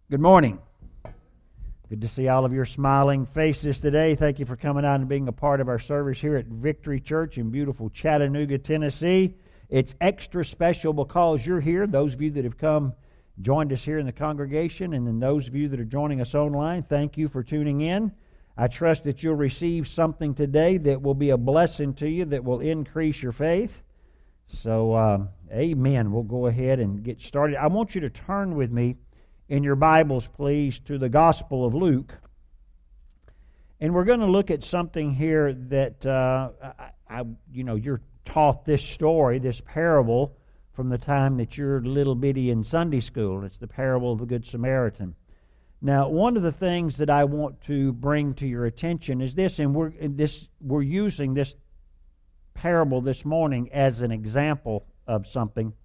Good morning. Good to see all of your smiling faces today. Thank you for coming out and being a part of our service here at Victory Church in beautiful Chattanooga, Tennessee. It's extra special because you're here. Those of you that have come, joined us here in the congregation, and then those of you that are joining us online, thank you for tuning in. I trust that you'll receive something today that will be a blessing to you, that will increase your faith. So, amen. We'll go ahead and get started. I want you to turn with me in your Bibles, please, to the Gospel of Luke. And we're going to look at something here that, you're taught this story, this parable, from the time that you're little bitty in Sunday school. It's the parable of the Good Samaritan. Now, one of the things that I want to bring to your attention is this, and we're using this parable this morning as an example of something.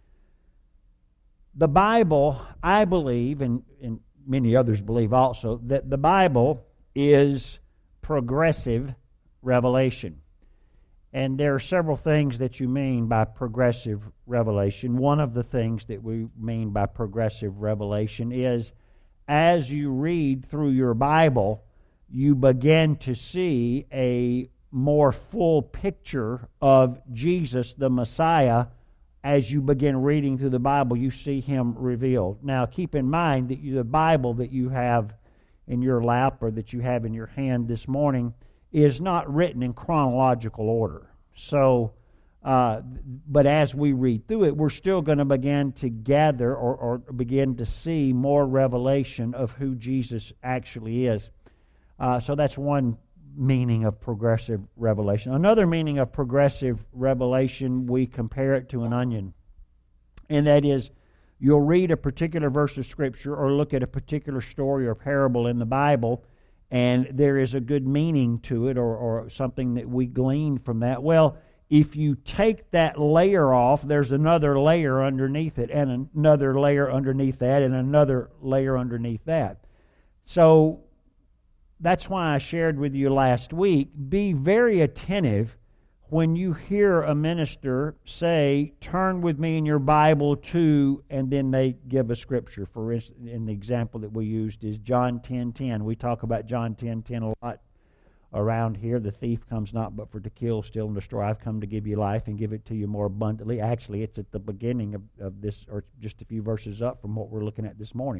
The Bible, I believe, and many others believe also, that the Bible is progressive revelation. And there are several things that you mean by progressive revelation. One of the things that we mean by progressive revelation is as you read through your Bible, you begin to see a more full picture of Jesus, the Messiah. As you begin reading through the Bible, you see Him revealed. Now, keep in mind that the Bible that you have in your lap or that you have in your hand this morning is not written in chronological order. So, but as we read through it, we're still going to begin to gather or begin to see more revelation of who Jesus actually is. So that's one meaning of progressive revelation. Another meaning of progressive revelation, we compare it to an onion. And that is, you'll read a particular verse of Scripture or look at a particular story or parable in the Bible, and there is a good meaning to it or something that we glean from that. Well, if you take that layer off, there's another layer underneath it, and another layer underneath that, and another layer underneath that. So that's why I shared with you last week, be very attentive when you hear a minister say, turn with me in your Bible to, and then they give a scripture. For instance, in the example that we used is John 10:10. We talk about John 10:10 a lot around here. The thief comes not but for to kill, steal, and destroy. I've come to give you life and give it to you more abundantly. Actually, it's at the beginning of this, or just a few verses up from what we're looking at this morning.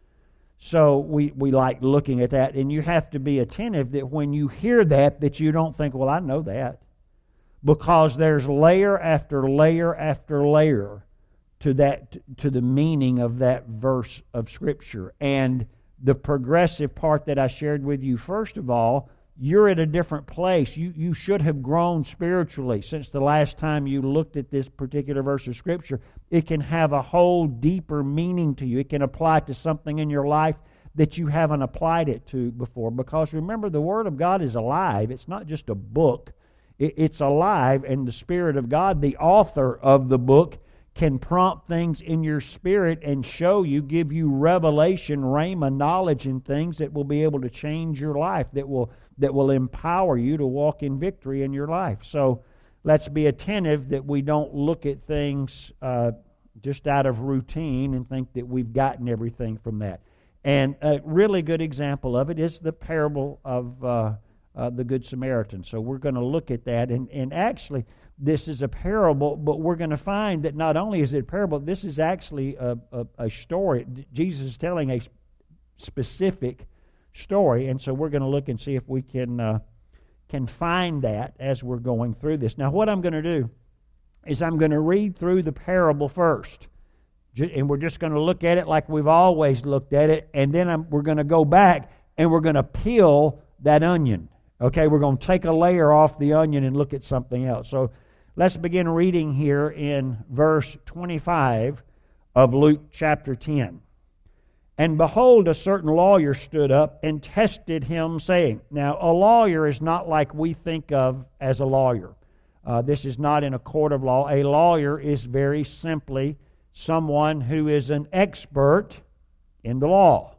So we like looking at that, and you have to be attentive that when you hear that you don't think, well, I know that. Because there's layer after layer after layer to the meaning of that verse of Scripture. And the progressive part that I shared with you, first of all, you're at a different place. You should have grown spiritually since the last time you looked at this particular verse of Scripture. It can have a whole deeper meaning to you. It can apply to something in your life that you haven't applied it to before. Because remember, the Word of God is alive. It's not just a book. It's alive, and the Spirit of God, the author of the book, can prompt things in your spirit and show you, give you revelation, rhema, knowledge in things that will be able to change your life, that will empower you to walk in victory in your life. So let's be attentive that we don't look at things just out of routine and think that we've gotten everything from that. And a really good example of it is the parable of the Good Samaritan. So we're going to look at that. And actually, this is a parable, but we're going to find that not only is it a parable, this is actually a story. Jesus is telling a specific story, and so we're going to look and see if we can find that as we're going through this. Now, what I'm going to do is I'm going to read through the parable first, and we're just going to look at it like we've always looked at it, and then we're going to go back and we're going to peel that onion. Okay, we're going to take a layer off the onion and look at something else. So let's begin reading here in verse 25 of Luke chapter 10. And behold, a certain lawyer stood up and tested him, saying, now a lawyer is not like we think of as a lawyer. This is not in a court of law. A lawyer is very simply someone who is an expert in the law.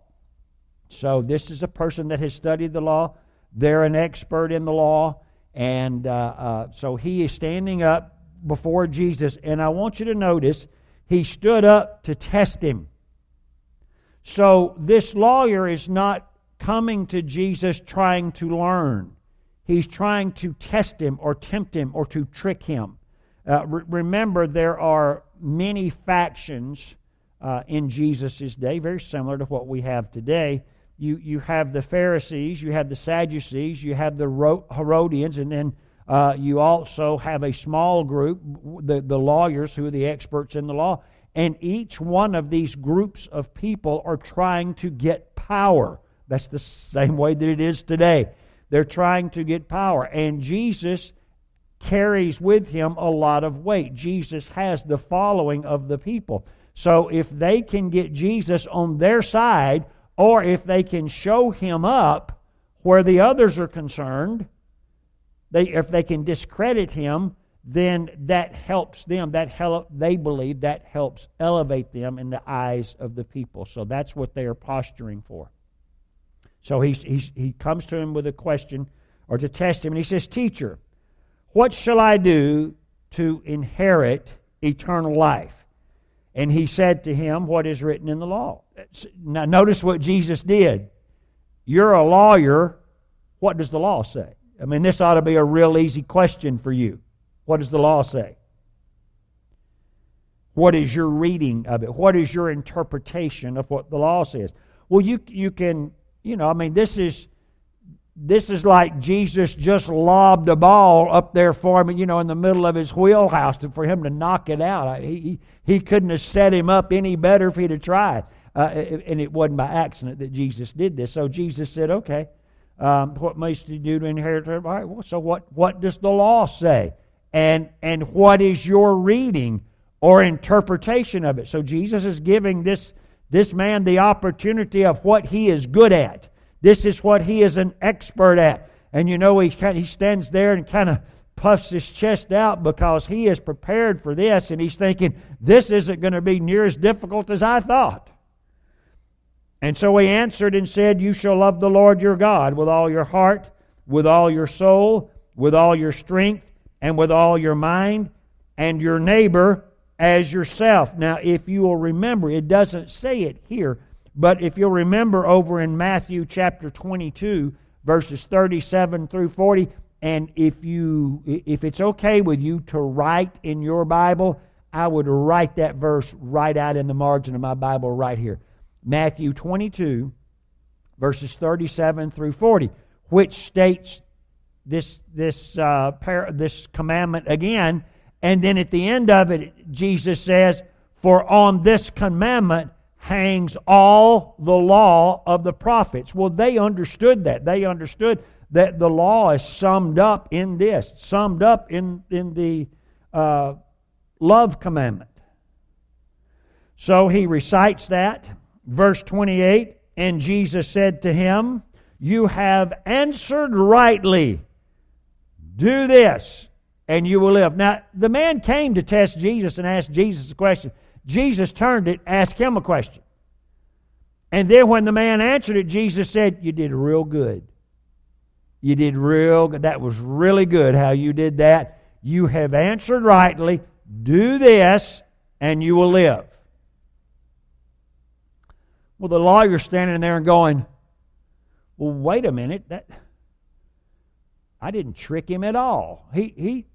So this is a person that has studied the law. They're an expert in the law. And so he is standing up before Jesus. And I want you to notice, he stood up to test him. So this lawyer is not coming to Jesus trying to learn. He's trying to test him or tempt him or to trick him. Remember, there are many factions in Jesus' day, very similar to what we have today. You have the Pharisees, you have the Sadducees, you have the Herodians, and then you also have a small group, the lawyers who are the experts in the law. And each one of these groups of people are trying to get power. That's the same way that it is today. They're trying to get power. And Jesus carries with him a lot of weight. Jesus has the following of the people. So if they can get Jesus on their side, or if they can show him up where the others are concerned, if they can discredit him, then that helps them. They believe that helps elevate them in the eyes of the people. So that's what they are posturing for. So he comes to him with a question, or to test him, and he says, "Teacher, what shall I do to inherit eternal life?" And he said to him, "What is written in the law?" Now notice what Jesus did. You're a lawyer. What does the law say? I mean, this ought to be a real easy question for you. What does the law say? What is your reading of it? What is your interpretation of what the law says? Well, you can, this is like Jesus just lobbed a ball up there for him, in the middle of his wheelhouse for him to knock it out. He couldn't have set him up any better if he'd have tried. And it wasn't by accident that Jesus did this. So Jesus said, okay, what must you do to inherit? All right, well, so what does the law say? And what is your reading or interpretation of it? So Jesus is giving this man the opportunity of what he is good at. This is what he is an expert at. And he stands there and kind of puffs his chest out because he is prepared for this, and he's thinking, this isn't going to be near as difficult as I thought. And so he answered and said, "You shall love the Lord your God with all your heart, with all your soul, with all your strength, and with all your mind, and your neighbor as yourself." Now, if you will remember, it doesn't say it here, but if you'll remember over in Matthew chapter 22, verses 37 through 40, and if it's okay with you to write in your Bible, I would write that verse right out in the margin of my Bible right here. Matthew 22, verses 37 through 40, which states this commandment again, and then at the end of it, Jesus says, "For on this commandment hangs all the law of the prophets." Well, they understood that. They understood that the law is summed up in this, summed up in the love commandment. So he recites that. Verse 28, "And Jesus said to him, 'You have answered rightly. Do this, and you will live.'" Now, the man came to test Jesus and asked Jesus a question. Jesus turned it, asked him a question. And then when the man answered it, Jesus said, "You did real good. You did real good. That was really good how you did that. You have answered rightly. Do this, and you will live." Well, the lawyer's standing there and going, "Well, wait a minute. I didn't trick him at all. Wait,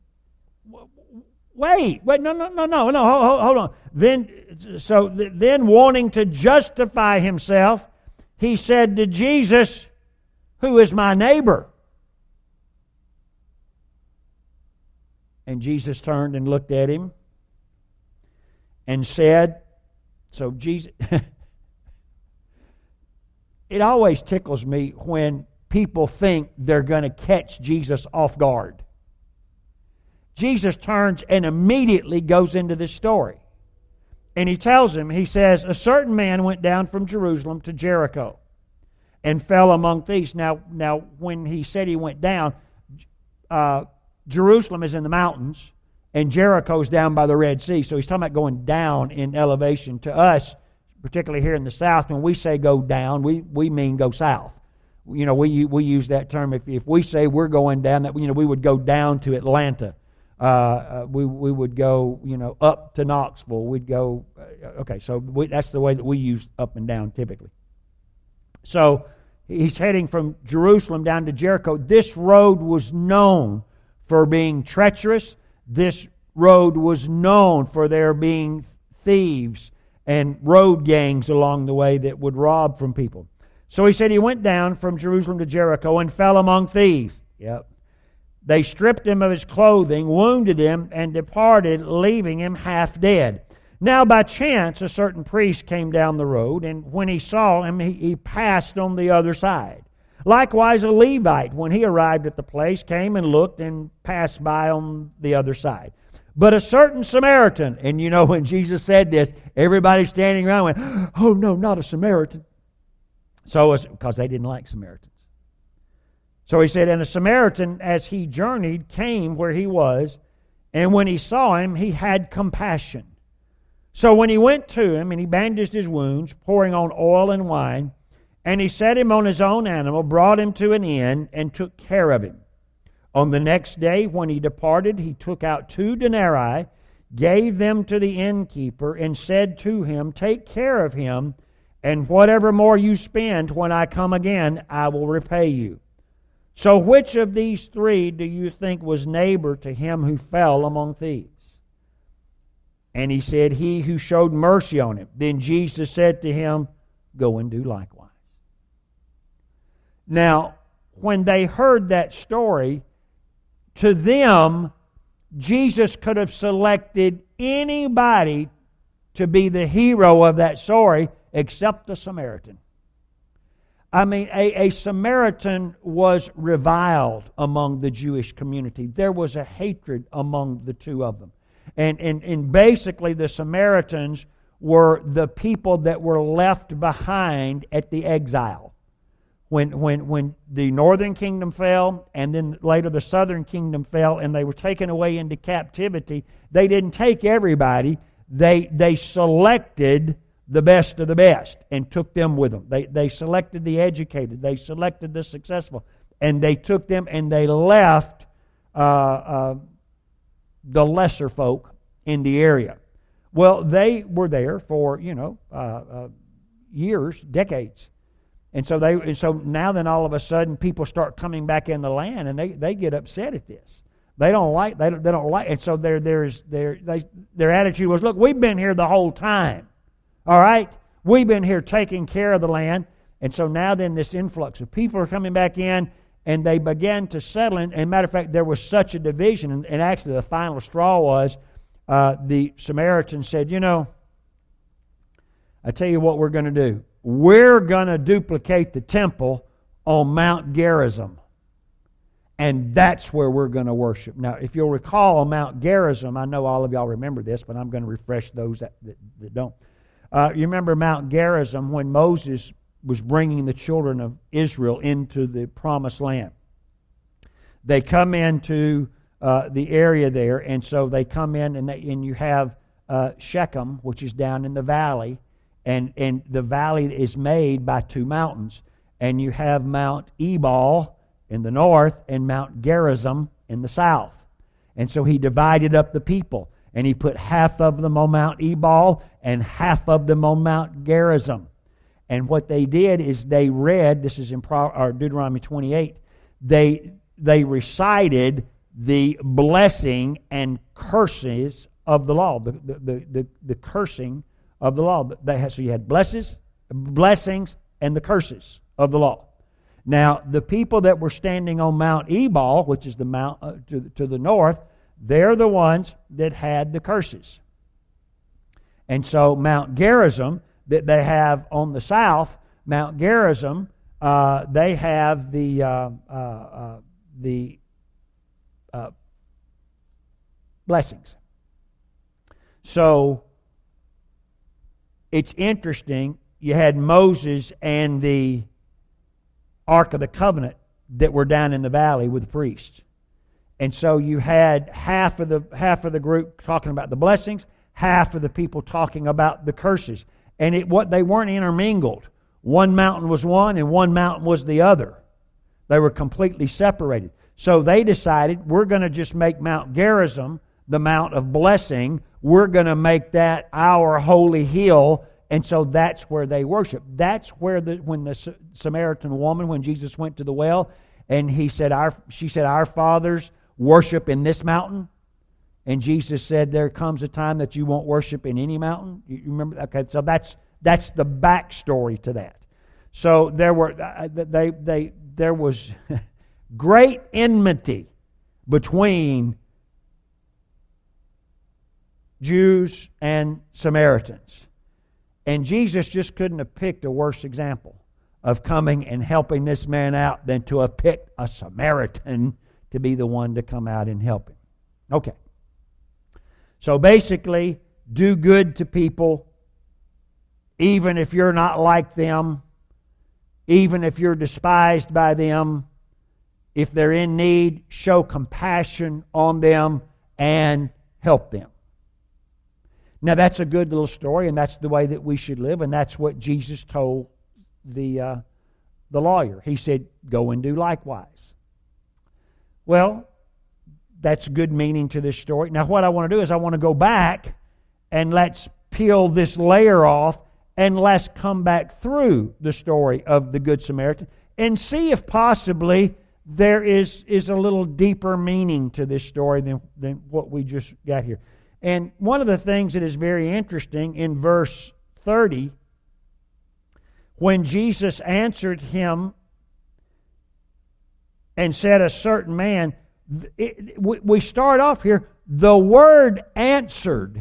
no, hold on." Then wanting to justify himself, he said to Jesus, "Who is my neighbor?" And Jesus turned and looked at him and said, so Jesus... It always tickles me when people think they're going to catch Jesus off guard. Jesus turns and immediately goes into this story. And he tells him, he says, "A certain man went down from Jerusalem to Jericho and fell among thieves." Now, when he said he went down, Jerusalem is in the mountains and Jericho's down by the Red Sea. So he's talking about going down in elevation. To us, particularly here in the South, when we say go down, we mean go south. We use that term. If we say we're going down, that we would go down to Atlanta, We would go, up to Knoxville. We'd go, that's the way that we use up and down typically. So he's heading from Jerusalem down to Jericho. This road was known for being treacherous. This road was known for there being thieves and road gangs along the way that would rob from people. So he said he went down from Jerusalem to Jericho and fell among thieves. Yep. They stripped him of his clothing, wounded him, and departed, leaving him half dead. Now by chance a certain priest came down the road, and when he saw him, he passed on the other side. Likewise a Levite, when he arrived at the place, came and looked and passed by on the other side. But a certain Samaritan, and when Jesus said this, everybody standing around went, "Oh no, not a Samaritan." So because they didn't like Samaritans. So he said, and a Samaritan, as he journeyed, came where he was, and when he saw him, he had compassion. So when he went to him, and he bandaged his wounds, pouring on oil and wine, and he set him on his own animal, brought him to an inn, and took care of him. On the next day, when he departed, he took out 2 denarii, gave them to the innkeeper, and said to him, "Take care of him, and whatever more you spend when I come again, I will repay you." So which of these 3 do you think was neighbor to him who fell among thieves? And he said, "He who showed mercy on him." Then Jesus said to him, "Go and do likewise." Now, when they heard that story, to them, Jesus could have selected anybody to be the hero of that story except the Samaritan. I mean, a Samaritan was reviled among the Jewish community. There was a hatred among the two of them. And basically the Samaritans were the people that were left behind at the exile. When the northern kingdom fell, and then later the southern kingdom fell, and they were taken away into captivity, they didn't take everybody. They selected the best of the best and took them with them. They selected the educated. They selected the successful. And they took them and they left the lesser folk in the area. Well, they were there for, years, decades. And so now then all of a sudden people start coming back in the land, and they get upset at this. They don't like, and so their attitude was, look, we've been here the whole time. All right? We've been here taking care of the land. And so now then this influx of people are coming back in, and they began to settle in. And matter of fact, there was such a division, and actually the final straw was the Samaritans said, I tell you what we're going to do. We're going to duplicate the temple on Mount Gerizim. And that's where we're going to worship. Now, if you'll recall on Mount Gerizim, I know all of y'all remember this, but I'm going to refresh those that don't. You remember Mount Gerizim when Moses was bringing the children of Israel into the promised land. They come into the area there, and so they come in, and you have Shechem, which is down in the valley, and the valley is made by 2 mountains. And you have Mount Ebal in the north and Mount Gerizim in the south. And so he divided up the people, and he put half of them on Mount Ebal and half of them on Mount Gerizim. And what they did is they read, this is in Deuteronomy 28, they recited the blessing and curses of the law, the cursing of the law. So you had blessings, and the curses of the law. Now, the people that were standing on Mount Ebal, which is the mount to the north, they're the ones that had the curses. And so Mount Gerizim, that they have on the south, Mount Gerizim, they have the blessings. So it's interesting. You had Moses and the Ark of the Covenant that were down in the valley with the priests. And so you had half of the group talking about the blessings, half of the people talking about the curses. And they weren't intermingled. One mountain was one and one mountain was the other. They were completely separated. So they decided, we're going to just make Mount Gerizim the Mount of Blessing. We're going to make that our holy hill. And so that's where they worship. That's where when the Samaritan woman, when Jesus went to the well, and she said, our fathers worship in this mountain. And Jesus said, there comes a time that you won't worship in any mountain. You remember? Okay, so that's the backstory to that. So there was great enmity between Jews and Samaritans. And Jesus just couldn't have picked a worse example of coming and helping this man out than to have picked a Samaritan to be the one to come out and help him. Okay. So basically, do good to people, even if you're not like them, even if you're despised by them. If they're in need, show compassion on them and help them. Now that's a good little story, and that's the way that we should live, and that's what Jesus told the lawyer. He said, go and do likewise. Well, that's good meaning to this story. Now what I want to do is I want to go back and let's peel this layer off and let's come back through the story of the Good Samaritan and see if possibly there is a little deeper meaning to this story than what we just got here. And one of the things that is very interesting in verse 30, when Jesus answered him and said, a certain man, we start off here, the word answered.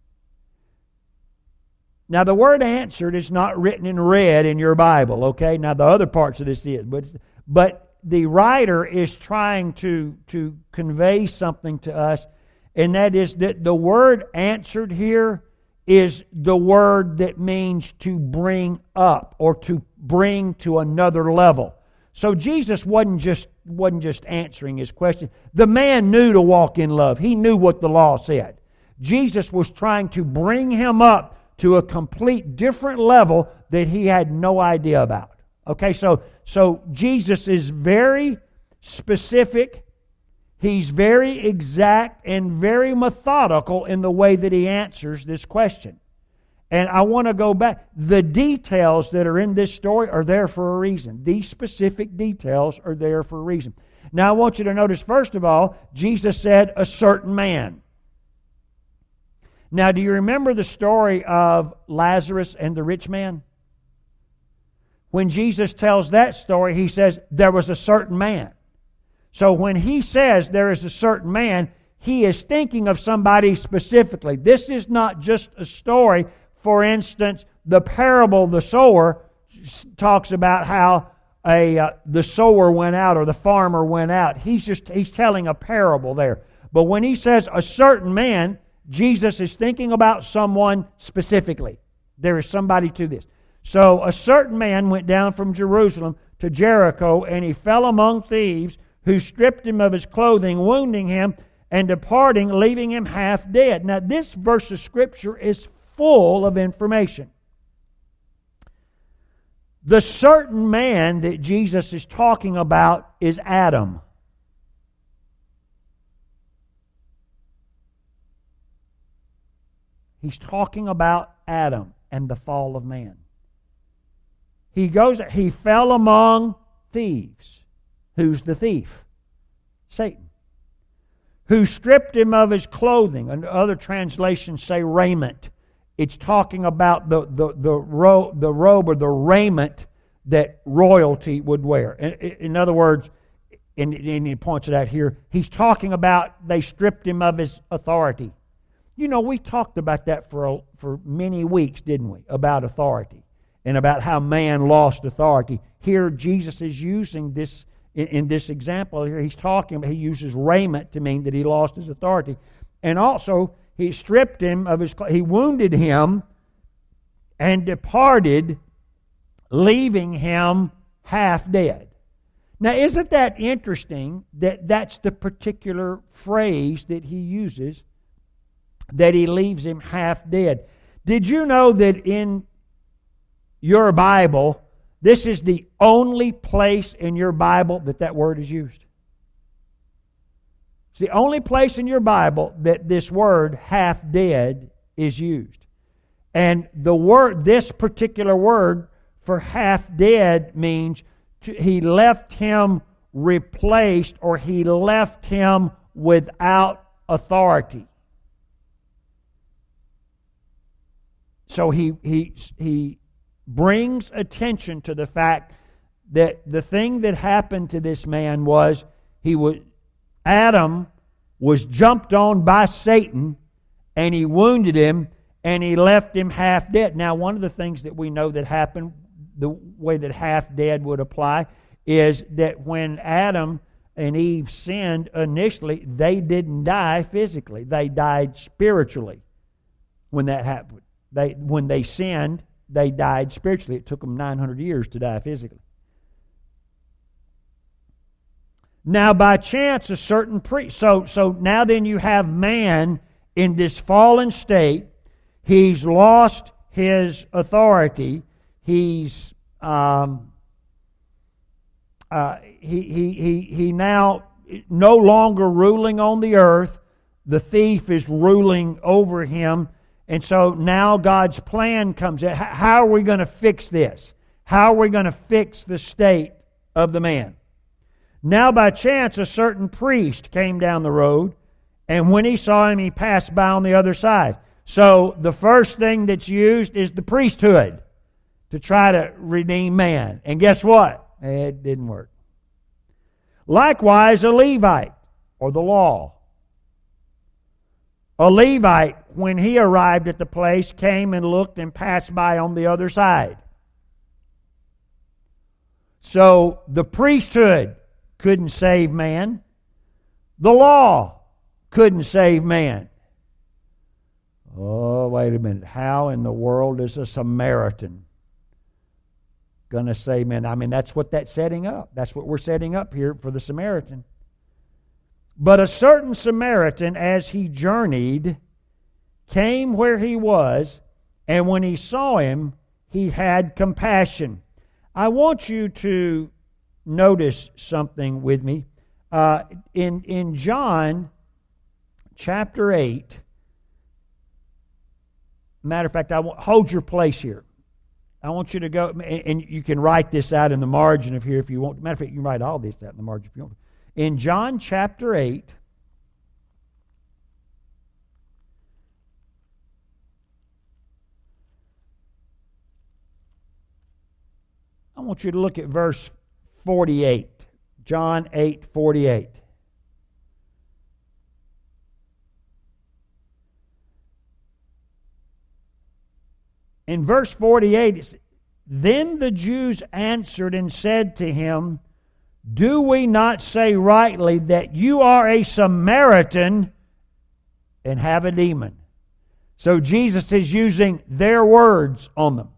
Now the word answered is not written in red in your Bible, okay? Now the other parts of this is, but the writer is trying to convey something to us. And that is that the word answered here is the word that means to bring up or to bring to another level. So Jesus wasn't just answering his question. The man knew to walk in love. He knew what the law said. Jesus was trying to bring him up to a complete different level that he had no idea about. Okay, so Jesus is very specific. He's very exact and very methodical in the way that he answers this question. And I want to go back. The details that are in this story are there for a reason. These specific details are there for a reason. Now I want you to notice, first of all, Jesus said, a certain man. Now do you remember the story of Lazarus and the rich man? When Jesus tells that story, he says, there was a certain man. So when he says there is a certain man, he is thinking of somebody specifically. This is not just a story. For instance, the parable of the sower talks about how the sower went out or the farmer went out. He's telling a parable there. But when he says a certain man, Jesus is thinking about someone specifically. There is somebody to this. So a certain man went down from Jerusalem to Jericho, and he fell among thieves, who stripped him of his clothing, wounding him, and departing, leaving him half dead. Now this verse of Scripture is full of information. The certain man that Jesus is talking about is Adam. He's talking about Adam and the fall of man. He fell among thieves. Who's the thief? Satan. Who stripped him of his clothing. And other translations say raiment. It's talking about the robe or the raiment that royalty would wear. In other words, and he points it out here, he's talking about they stripped him of his authority. You know, we talked about that for many weeks, didn't we? About authority and about how man lost authority. Here Jesus is using this. In this example here, he uses raiment to mean that he lost his authority. And also, he stripped him of his clothes. He wounded him and departed, leaving him half dead. Now, isn't that interesting that that's the particular phrase that he uses, that he leaves him half dead? Did you know that in your Bible, this is the only place in your Bible that word is used? It's the only place in your Bible that this word half dead is used. And this particular word for half dead means he left him replaced, or he left him without authority. So he brings attention to the fact that the thing that happened to this man was Adam was jumped on by Satan, and he wounded him, and he left him half dead. Now, one of the things that we know that happened, the way that half dead would apply, is that when Adam and Eve sinned initially, they didn't die physically. They died spiritually when that happened. When they sinned, they died spiritually. It took them 900 years to die physically. Now, by chance, a certain priest. So now then you have man in this fallen state. He's lost his authority. He's he now no longer ruling on the earth. The thief is ruling over him. And so now God's plan comes in. How are we going to fix this? How are we going to fix the state of the man? Now by chance a certain priest came down the road, and when he saw him, he passed by on the other side. So the first thing that's used is the priesthood to try to redeem man. And guess what? It didn't work. Likewise, a Levite, or the law. A Levite, when he arrived at the place, came and looked and passed by on the other side. So the priesthood couldn't save man. The law couldn't save man. Oh, wait a minute. How in the world is a Samaritan going to save man? I mean, that's what that's setting up. That's what we're setting up here for the Samaritan. But a certain Samaritan, as he journeyed, came where he was, and when he saw him, he had compassion. I want you to notice something with me. In John chapter 8, matter of fact, hold your place here. I want you to go, and you can write this out in the margin of here if you want. Matter of fact, you can write all this out in the margin if you want. In John chapter 8, I want you to look at verse 48. John 8:48. In verse 48, it says, "Then the Jews answered and said to him, 'Do we not say rightly that you are a Samaritan and have a demon?'" So Jesus is using their words on them.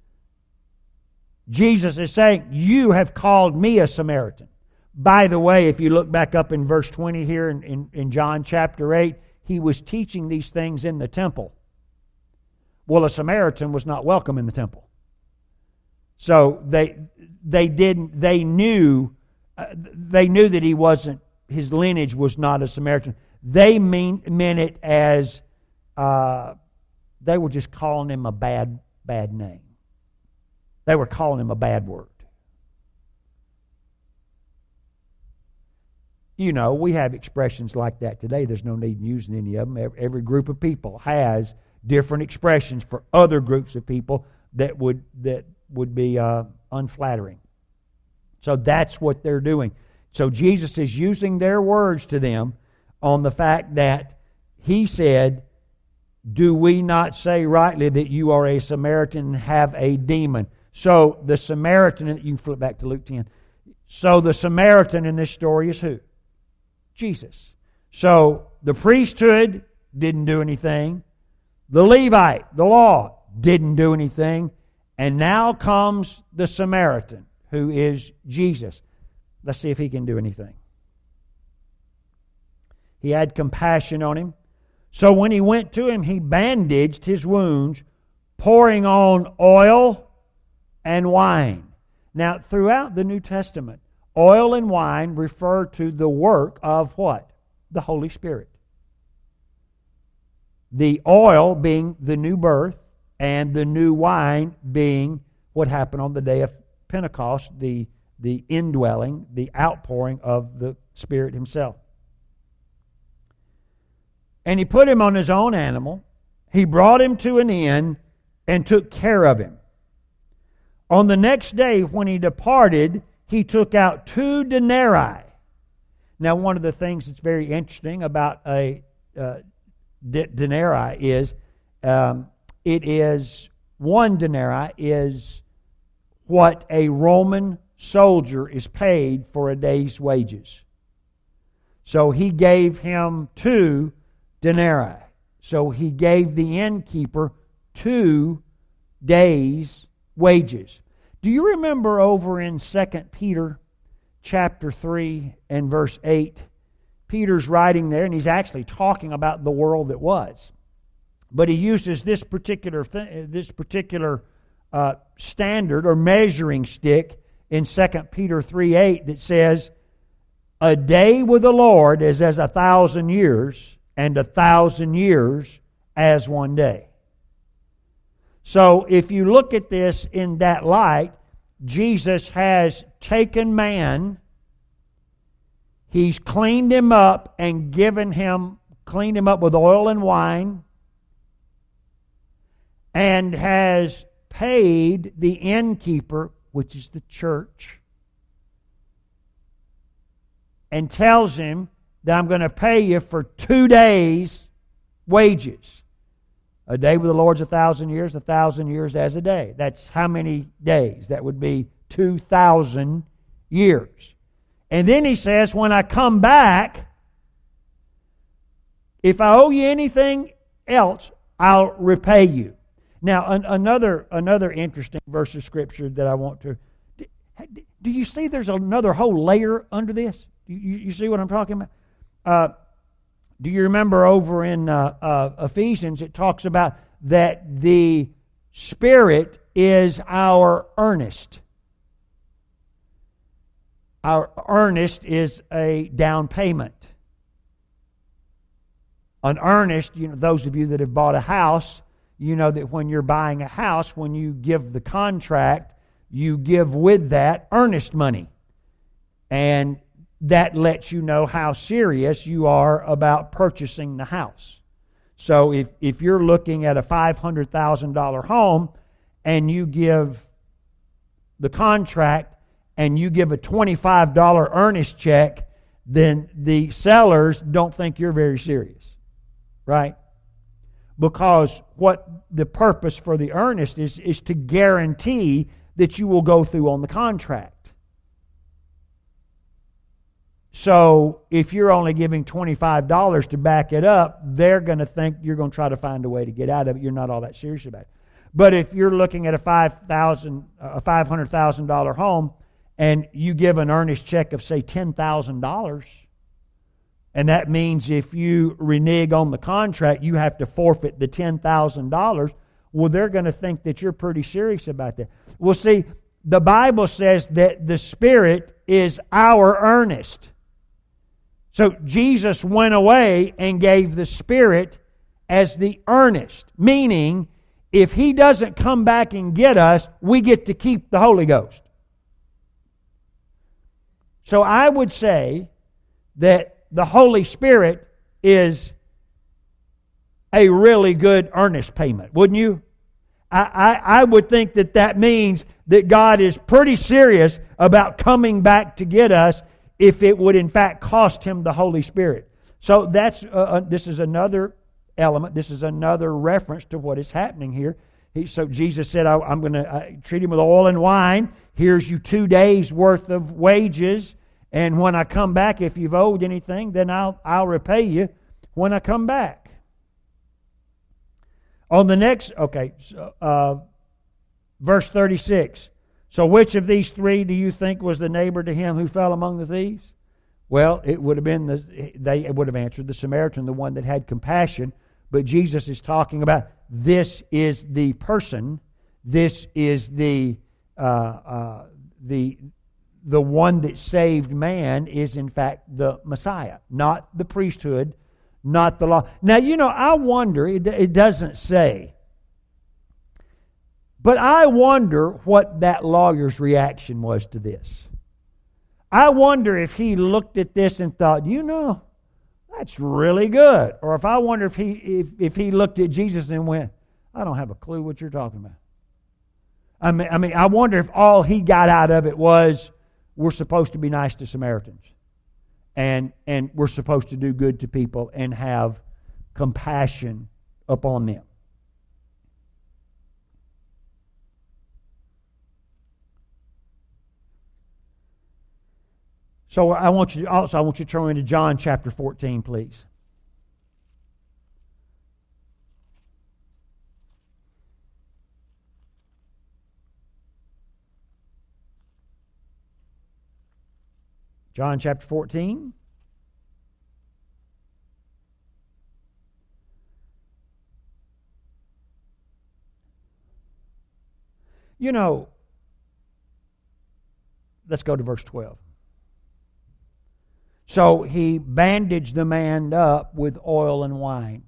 Jesus is saying, "You have called me a Samaritan." By the way, if you look back up in verse 20 here in John chapter 8, he was teaching these things in the temple. Well, a Samaritan was not welcome in the temple. So they knew that he wasn't, his lineage was not a Samaritan. They meant it as they were just calling him a bad name. They were calling him a bad word. You know, we have expressions like that today. There's no need in using any of them. Every group of people has different expressions for other groups of people that would be unflattering. So that's what they're doing. So Jesus is using their words to them on the fact that he said, "Do we not say rightly that you are a Samaritan and have a demon?" So the Samaritan, you can flip back to Luke 10. So the Samaritan in this story is who? Jesus. So the priesthood didn't do anything. The Levite, the law, didn't do anything. And now comes the Samaritan, who is Jesus. Let's see if he can do anything. He had compassion on him. So when he went to him, he bandaged his wounds, pouring on oil and wine. Now, throughout the New Testament, oil and wine refer to the work of what? the Holy Spirit. The oil being the new birth, and the new wine being what happened on the day of Pentecost, the indwelling, the outpouring of the Spirit Himself. And He put him on his own animal. He brought him to an inn and took care of him. On the next day, when he departed, he took out 2 denarii. Now, one of the things that's very interesting about a denarii is it is 1 denarii is what a Roman soldier is paid for a day's wages. So he gave him 2 denarii. So he gave the innkeeper 2 days' wages. Do you remember over in 2 Peter chapter 3 and verse 8? Peter's writing there, and he's actually talking about the world that was. But he uses this particular standard or measuring stick in 2 Peter 3:8 that says, "A day with the Lord is as 1,000 years, and 1,000 years as one day." So if you look at this in that light, Jesus has taken man, He's cleaned him up and cleaned him up with oil and wine, and has paid the innkeeper, which is the church, and tells him that I'm going to pay you for 2 days' wages. A day with the Lord's 1,000 years, 1,000 years as a day. That's how many days? That would be 2,000 years. And then he says, when I come back, if I owe you anything else, I'll repay you. Now, another interesting verse of Scripture that I want to... Do you see there's another whole layer under this? You see what I'm talking about? Do you remember over in Ephesians, it talks about that the Spirit is our earnest. Our earnest is a down payment. An earnest, those of you that have bought a house, you know that when you're buying a house, when you give the contract, you give with that earnest money. And that lets you know how serious you are about purchasing the house. So if you're looking at a $500,000 home and you give the contract and you give a $25 earnest check, then the sellers don't think you're very serious. Right? Because what the purpose for the earnest is to guarantee that you will go through on the contract. So if you're only giving $25 to back it up, they're going to think you're going to try to find a way to get out of it. You're not all that serious about it. But if you're looking at a $500,000 home and you give an earnest check of, say, $10,000, and that means if you renege on the contract, you have to forfeit the $10,000, well, they're going to think that you're pretty serious about that. Well, see, the Bible says that the Spirit is our earnest. So Jesus went away and gave the Spirit as the earnest, meaning if He doesn't come back and get us, we get to keep the Holy Ghost. So I would say that the Holy Spirit is a really good earnest payment, wouldn't you? I would think that means that God is pretty serious about coming back to get us if it would in fact cost Him the Holy Spirit. So this is another element. This is another reference to what is happening here. So Jesus said, I'm going to treat him with oil and wine. Here's you 2 days worth of wages. And when I come back, if you've owed anything, then I'll repay you when I come back. On the next, verse 36. So which of these 3 do you think was the neighbor to him who fell among the thieves? Well, it would have been they would have answered the Samaritan, the one that had compassion. But Jesus is talking about this is the person, this is the the one that saved man is in fact the Messiah, not the priesthood, not the law. Now, I wonder, it doesn't say, but I wonder what that lawyer's reaction was to this. I wonder if he looked at this and thought, that's really good. Or if I wonder if he looked at Jesus and went, I don't have a clue what you're talking about. I mean, I wonder if all he got out of it was, we're supposed to be nice to Samaritans. And we're supposed to do good to people and have compassion upon them. So I want you to turn into John chapter 14, please. John chapter 14. Let's go to verse 12. So he bandaged the man up with oil and wine.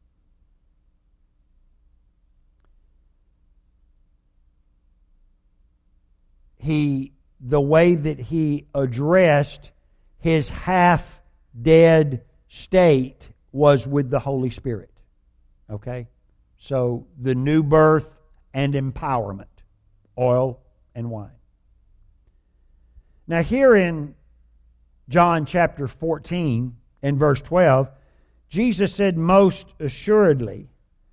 The way that he addressed his half-dead state was with the Holy Spirit. Okay? So the new birth and empowerment. Oil and wine. Now here in John chapter 14 and verse 12, Jesus said, most assuredly,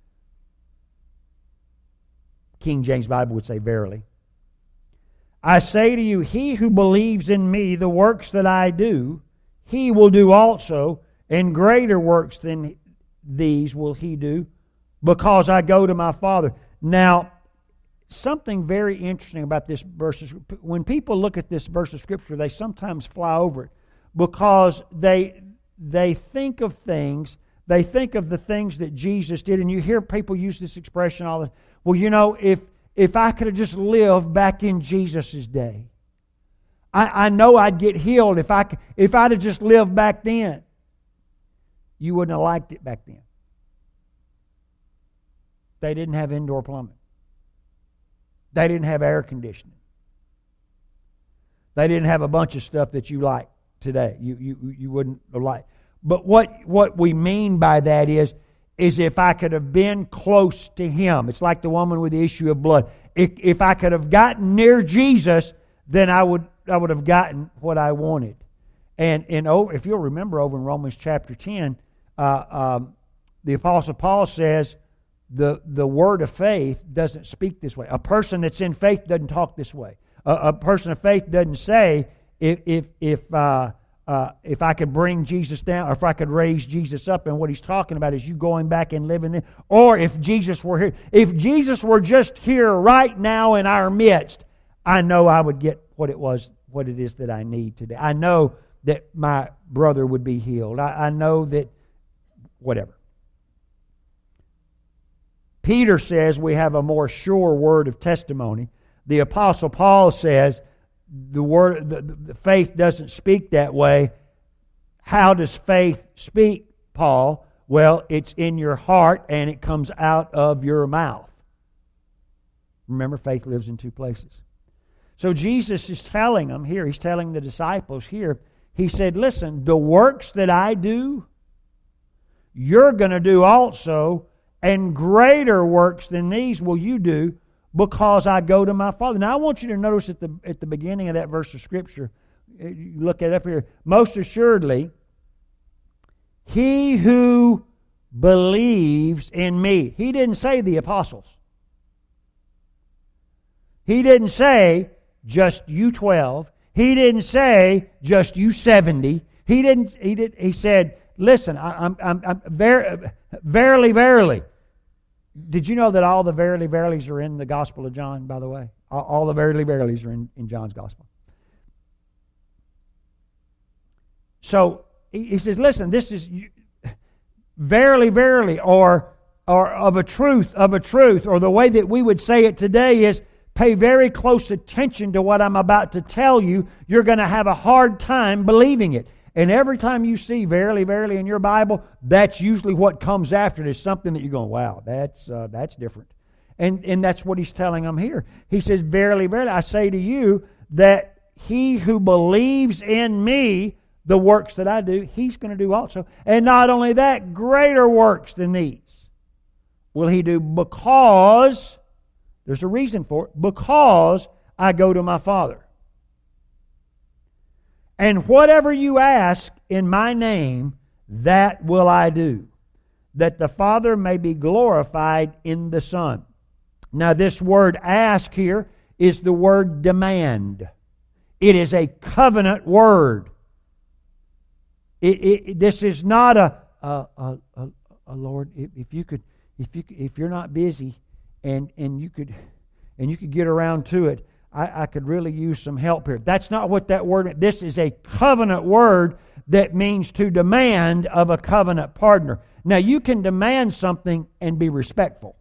King James Bible would say verily, I say to you, he who believes in me, the works that I do, he will do also, and greater works than these will he do, because I go to my Father. Now, something very interesting about this verse, when people look at this verse of Scripture, they sometimes fly over it, because they think of things, they think of the things that Jesus did, and you hear people use this expression all the time. Well, if I could have just lived back in Jesus' day, I know I'd get healed if I'd have just lived back then. You wouldn't have liked it back then. They didn't have indoor plumbing. They didn't have air conditioning. They didn't have a bunch of stuff that you like today. You wouldn't like. But what we mean by that is if I could have been close to Him. It's like the woman with the issue of blood. If I could have gotten near Jesus, then I would have gotten what I wanted. And if you'll remember over in Romans chapter 10, the Apostle Paul says the word of faith doesn't speak this way. A person that's in faith doesn't talk this way. A person of faith doesn't say, if I could bring Jesus down, or if I could raise Jesus up, and what he's talking about is you going back and living there. Or if Jesus were here, if Jesus were just here right now in our midst, I know I would get what it is that I need today. I know that my brother would be healed. I know that whatever. Peter says we have a more sure word of testimony. The Apostle Paul says the faith doesn't speak that way. How does faith speak, Paul? Well, it's in your heart and it comes out of your mouth. Remember, faith lives in two places. So Jesus is telling them here, He's telling the disciples here, He said, listen, the works that I do, you're going to do also, and greater works than these will you do, because I go to my Father. Now I want you to notice at the beginning of that verse of Scripture, you look at it up here, most assuredly, he who believes in me. He didn't say the apostles. He didn't say just you 12. He didn't say just you 70. He said, listen, I'm verily, verily. Did you know that all the verily, verilies are in the Gospel of John, by the way? All the verily, verilies are in John's Gospel. So he says, listen, this is verily, verily, or of a truth, or the way that we would say it today is, pay very close attention to what I'm about to tell you, you're going to have a hard time believing it. And every time you see verily, verily in your Bible, that's usually what comes after it, is something that you're going, wow, that's different. And that's what he's telling them here. He says, verily, verily, I say to you that he who believes in me, the works that I do, he's going to do also. And not only that, greater works than these will he do, because, there's a reason for it, because I go to my Father. And whatever you ask in my name, that will I do, that the Father may be glorified in the Son. Now this word ask here is the word demand. It is a covenant word. This is not a Lord, if you're not busy and you could get around to it, I could really use some help here. That's not what that word is. This is a covenant word that means to demand of a covenant partner. Now you can demand something and be respectful.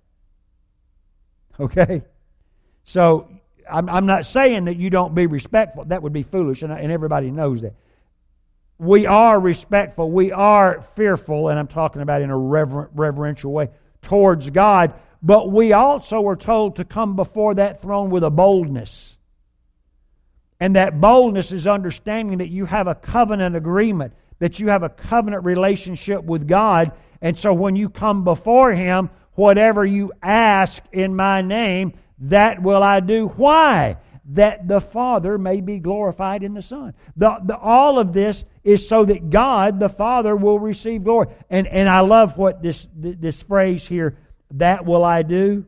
Okay? So I'm not saying that you don't be respectful. That would be foolish, and everybody knows that. We are respectful. We are fearful, and I'm talking about in a reverential way, towards God. But we also are told to come before that throne with a boldness. And that boldness is understanding that you have a covenant agreement, that you have a covenant relationship with God. And so when you come before Him, whatever you ask in my name, that will I do. Why? That the Father may be glorified in the Son. All of this is so that God, the Father, will receive glory. And I love what this phrase here, that will I do.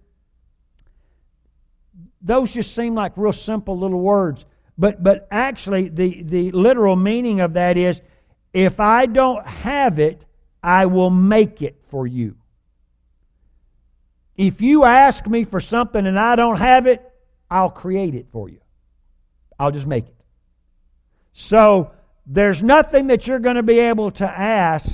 Those just seem like real simple little words. But actually, the literal meaning of that is, if I don't have it, I will make it for you. If you ask me for something and I don't have it, I'll create it for you. I'll just make it. So, there's nothing that you're going to be able to ask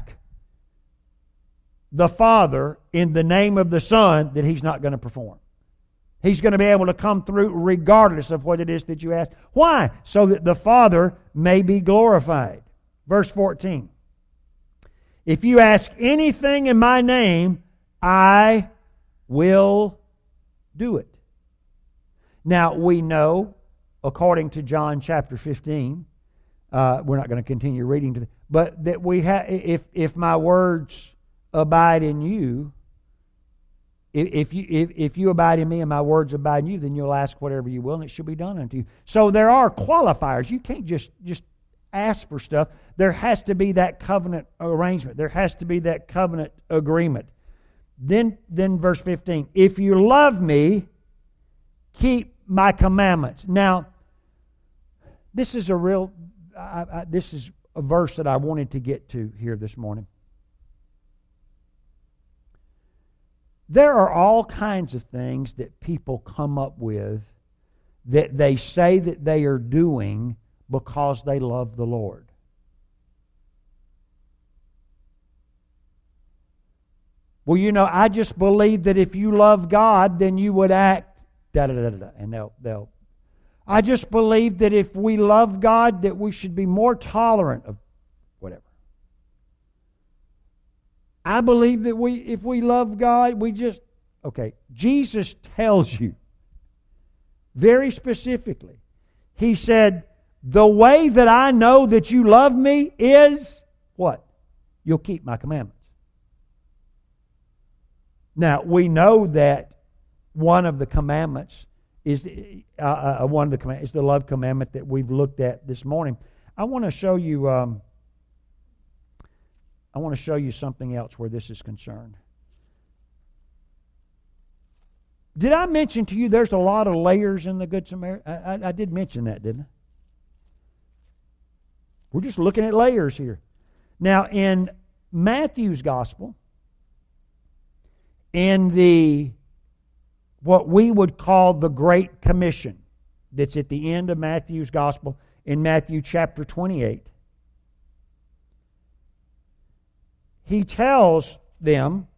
the Father in the name of the Son that He's not going to perform. He's going to be able to come through regardless of what it is that you ask. Why? So that the Father may be glorified. Verse 14. If you ask anything in my name, I will do it. Now, we know, according to John chapter 15, we're not going to continue reading, but that we have, if my words abide in you, if you abide in me and my words abide in you, then you'll ask whatever you will, and it shall be done unto you. So there are qualifiers. You can't just ask for stuff. There has to be that covenant arrangement. There has to be that covenant agreement. Then verse 15, if you love me, keep my commandments. Now, this is a verse that I wanted to get to here this morning. There are all kinds of things that people come up with that they say that they are doing because they love the Lord. Well, I just believe that if you love God, then you would act da-da-da-da-da. And they'll I just believe that if we love God, that we should be more tolerant of whatever. I believe that if we love God, okay, Jesus tells you very specifically. He said, the way that I know that you love me is what? You'll keep my commandments. Now, we know that one of the commandments is the love commandment that we've looked at this morning. I want to show you something else where this is concerned. Did I mention to you there's a lot of layers in the Good Samaritan? I did mention that, didn't I? We're just looking at layers here. Now, in Matthew's Gospel, in what we would call the Great Commission, that's at the end of Matthew's Gospel, in Matthew chapter 28, he tells them,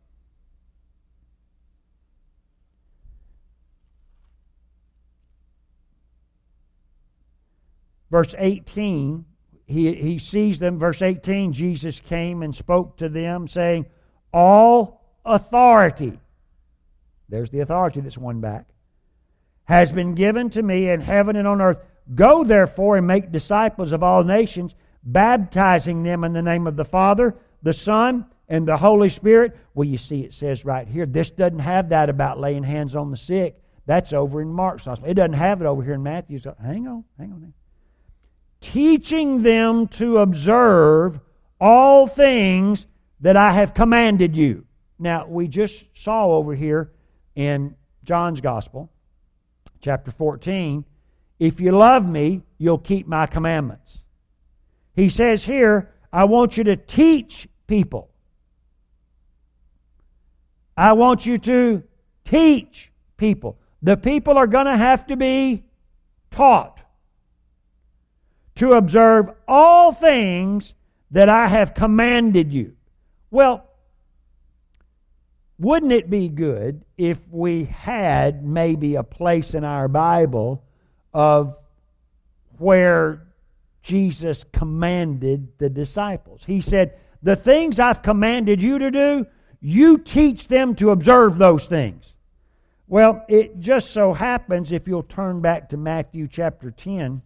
verse 18, he sees them. Verse 18, Jesus came and spoke to them, saying, all authority, there's the authority that's won back, has been given to me in heaven and on earth. Go therefore and make disciples of all nations, baptizing them in the name of the Father, the Son, and the Holy Spirit. Well, you see, it says right here, this doesn't have that about laying hands on the sick. That's over in Mark's Gospel. It doesn't have it over here in Matthew's. Hang on. Teaching them to observe all things that I have commanded you. Now, we just saw over here in John's Gospel, chapter 14, if you love me, you'll keep my commandments. He says here, I want you to teach people. I want you to teach people. The people are going to have to be taught to observe all things that I have commanded you. Well, wouldn't it be good if we had maybe a place in our Bible of where Jesus commanded the disciples? He said, the things I've commanded you to do, you teach them to observe those things. Well, it just so happens, if you'll turn back to Matthew chapter 10,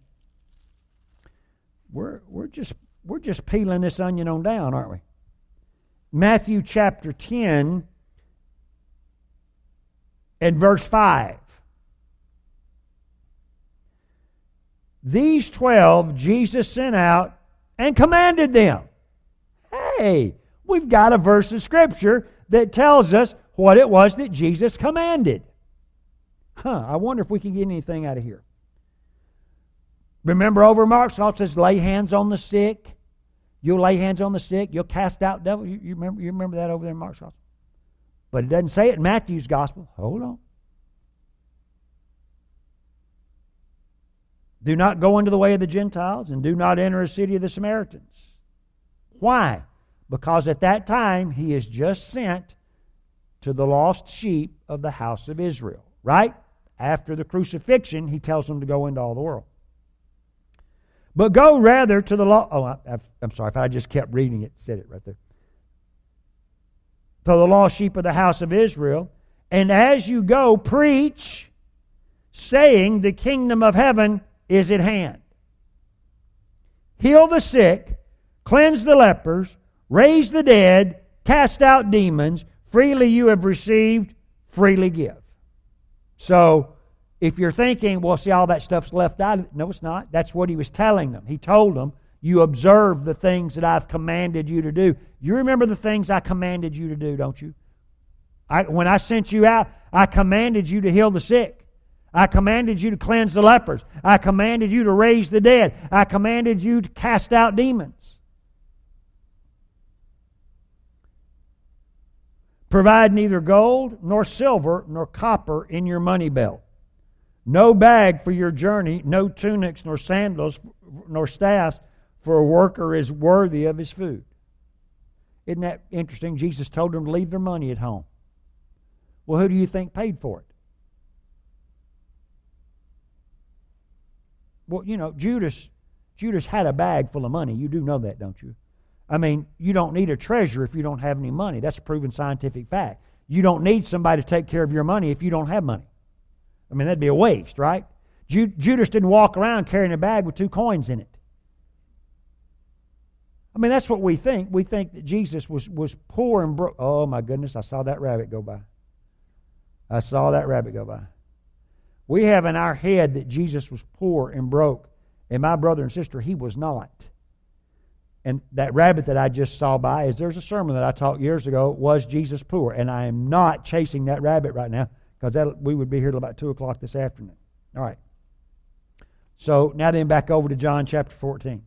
we're just peeling this onion on down, aren't we? Matthew chapter 10 and verse 5. These 12 Jesus sent out and commanded them. Hey, we've got a verse of Scripture that tells us what it was that Jesus commanded. I wonder if we can get anything out of here. Remember over Mark's Gospel, it says, lay hands on the sick. You'll lay hands on the sick. You'll cast out devils. You remember that over there in Mark's Gospel? But it doesn't say it in Matthew's Gospel. Hold on. Do not go into the way of the Gentiles, and do not enter a city of the Samaritans. Why? Because at that time, he is just sent to the lost sheep of the house of Israel. Right? After the crucifixion, he tells them to go into all the world. But go rather to the law. Oh, I'm sorry. If I just kept reading it, said it right there. To the lost sheep of the house of Israel. And as you go, preach, saying the kingdom of heaven is at hand. Heal the sick, cleanse the lepers, raise the dead, cast out demons. Freely you have received, freely give. So, if you're thinking, well, see, all that stuff's left out. No, it's not. That's what he was telling them. He told them, you observe the things that I've commanded you to do. You remember the things I commanded you to do, don't you? When I sent you out, I commanded you to heal the sick. I commanded you to cleanse the lepers. I commanded you to raise the dead. I commanded you to cast out demons. Provide neither gold, nor silver, nor copper in your money belt. No bag for your journey, no tunics, nor sandals, nor staffs, for a worker is worthy of his food. Isn't that interesting? Jesus told them to leave their money at home. Well, who do you think paid for it? Well, you know, Judas had a bag full of money. You do know that, don't you? I mean, you don't need a treasurer if you don't have any money. That's a proven scientific fact. You don't need somebody to take care of your money if you don't have money. I mean, that'd be a waste, right? Judas didn't walk around carrying a bag with 2 coins in it. I mean, that's what we think. We think that Jesus was poor and broke. Oh, my goodness, I saw that rabbit go by. We have in our head that Jesus was poor and broke. And my brother and sister, he was not. And that rabbit that I just saw by, there's a sermon that I taught years ago, was Jesus poor? And I am not chasing that rabbit right now, because we would be here till about 2 o'clock this afternoon. All right. So now then, back over to John chapter 14.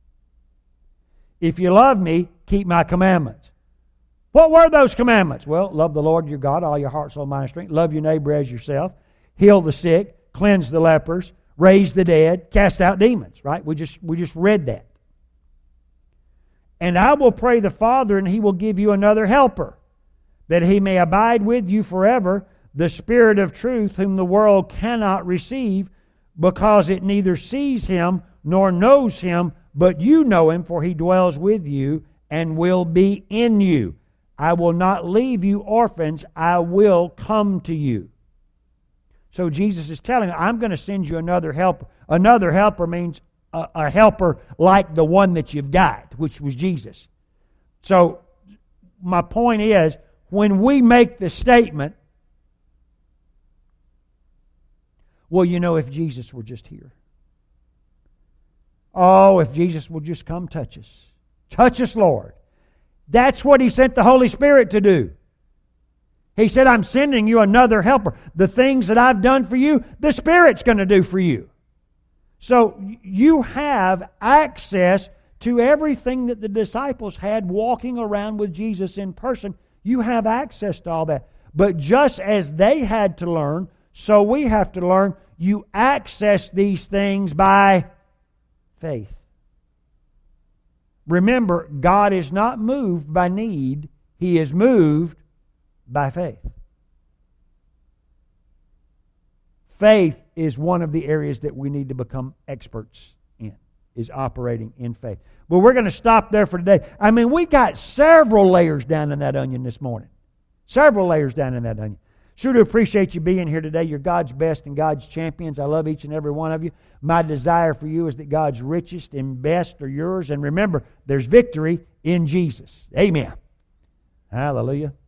If you love me, keep my commandments. What were those commandments? Well, love the Lord your God, all your heart, soul, mind, and strength. Love your neighbor as yourself. Heal the sick. Cleanse the lepers. Raise the dead. Cast out demons. Right? We just read that. And I will pray the Father, and He will give you another helper, that He may abide with you forever, the Spirit of truth, whom the world cannot receive, because it neither sees Him nor knows Him, but you know Him, for He dwells with you and will be in you. I will not leave you orphans, I will come to you. So Jesus is telling them, I'm going to send you another helper. Another helper means a helper like the one that you've got, which was Jesus. So my point is, when we make the statement, well, if Jesus were just here. Oh, if Jesus would just come touch us. Touch us, Lord. That's what He sent the Holy Spirit to do. He said, I'm sending you another helper. The things that I've done for you, the Spirit's going to do for you. So you have access to everything that the disciples had walking around with Jesus in person. You have access to all that. But just as they had to learn, so we have to learn. You access these things by faith. Remember, God is not moved by need. He is moved by faith. Faith is one of the areas that we need to become experts in, is operating in faith. But we're going to stop there for today. We got several layers down in that onion this morning. Several layers down in that onion. Sure do appreciate you being here today. You're God's best and God's champions. I love each and every one of you. My desire for you is that God's richest and best are yours. And remember, there's victory in Jesus. Amen. Hallelujah.